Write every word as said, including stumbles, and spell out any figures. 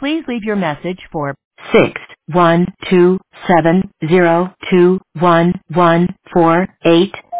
Please leave your message for six one two seven zero two one one four eight.